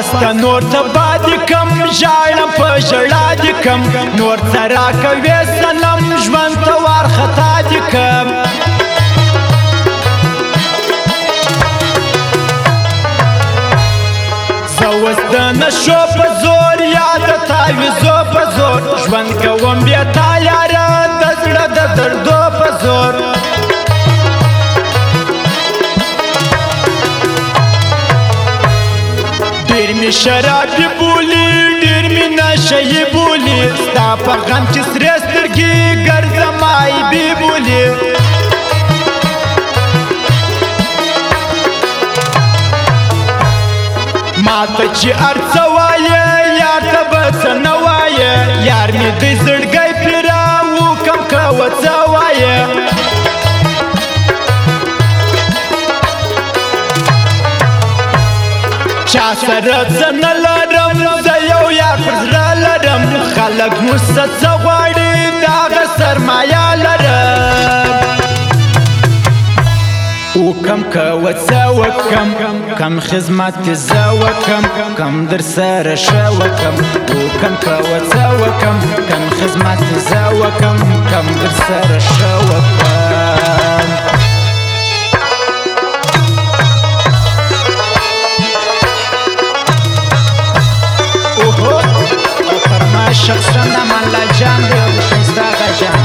مسته نور ته بادي کم ژاړم په ژړا دي کم نور څه راکوې صنم ژوند ته وارخطا دي کم زه اوس د نشو په زور یا د تعویذو په زور ژوند کوم بیا تا یاره د زړه د دردو په زور ډېر مې شرابي بولي ډېر مې نشهیي بولي ستا په غم چې سرې سترګې ګرځم عیبې بولي ماته چې هر څه وایې یار ته به څه نه وایې یار مې دی زړګی پرې راوکم کوه څه وایې چا سره څه نه لرم زه یو یار پر زړه لرم خلک موږ څه غواړي د هغه سرمایه لرم وکم کوه څه وکم کم خدمت دې زه وکم کم در سره ښه وکم وکم کوه څه وکم کم خدمت دې زه وکم کم در سره ښه وکم شخصا د مالا جان دی او د ښایسته آغا جان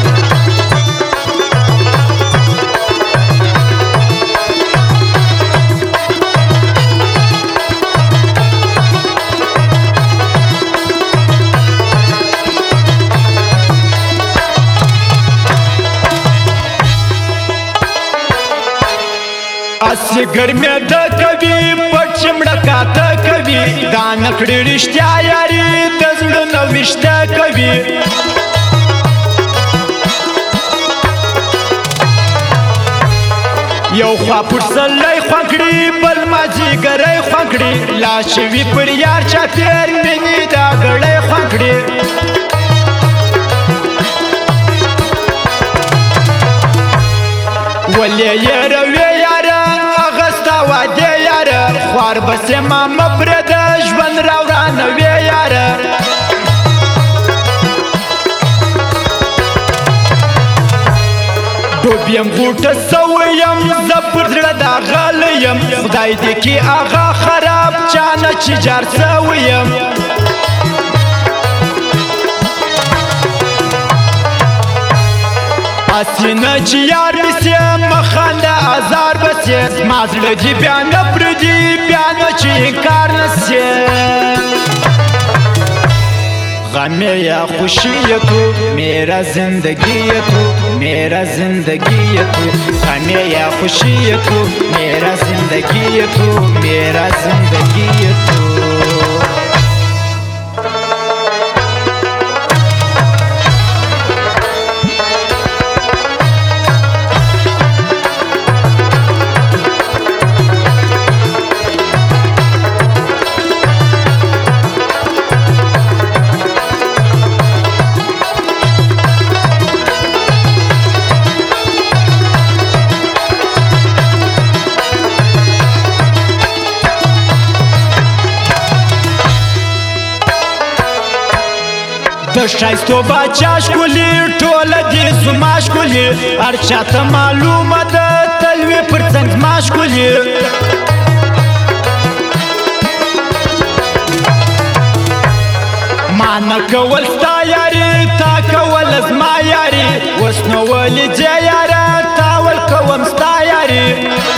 اسی ګرمې د کوي پټ چمړه کاته کوي دا نکړې رښتیا یاري د زړه نه ویشته کوي یو خوا پرسلی خوږ کړي بل مازدیګری خوږ کړي لا شوي پر یار چاپېر مینې دا ګړی خوږ کړي ولې یې روې یاره هغه ستا وعدې یاره خوار بسې ما مه پرېږده ژوند راورانوې یاره ډوب یم غوټه سوی یم زه پر زړه د هغه یم خدای دې کړي هغه خراب چا نه چې جار سوی یم هسې نه چې یار مې سې مخانده ازار به سې زما زړه دې بیا نه پرېږدي بیا نو چې انکار نه سې غم یا خوشی تو میرا زندگی تو میرا زندگی تو غم یا خوشی تو میرا زندگی تو میرا زندگی تو د ښایستو باچا ښکلي ټوله دې زما ښکلي هر چاته معلومه ده تل وي پر څنګ زما ښکلي ما نه کول ستا یاري تا کول زما یاري اوس نو ولې ځې یاره تا ول کوم ستا یاري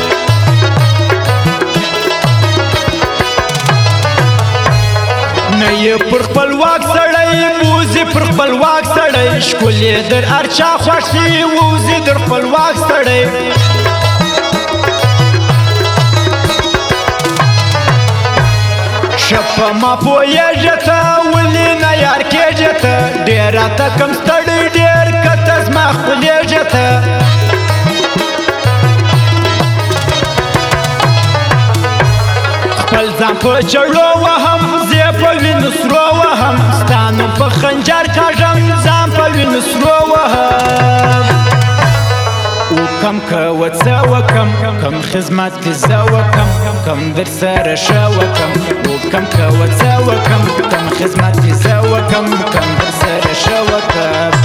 نه یې پر خپلواک سړی ووځي پر خپلواک سړی ښکلې در هر چا خوښ شي ووځي در خپلواک سړی ښه په ما پوهېږې ته ولې نه یار کېږې ته ډېر راته کم ستړی ډېر که ته زما ښکلېږې ته خپل ځان په چړو وهم زه په وینو سرو وهم ستا نوم په خنجر کاږم ځان په وینو سرو وهم كم كوتساوى كم خزمات زاوى كم درسار شاوى كم كوتساوى كم خزمات زاوى كم درسار شاوى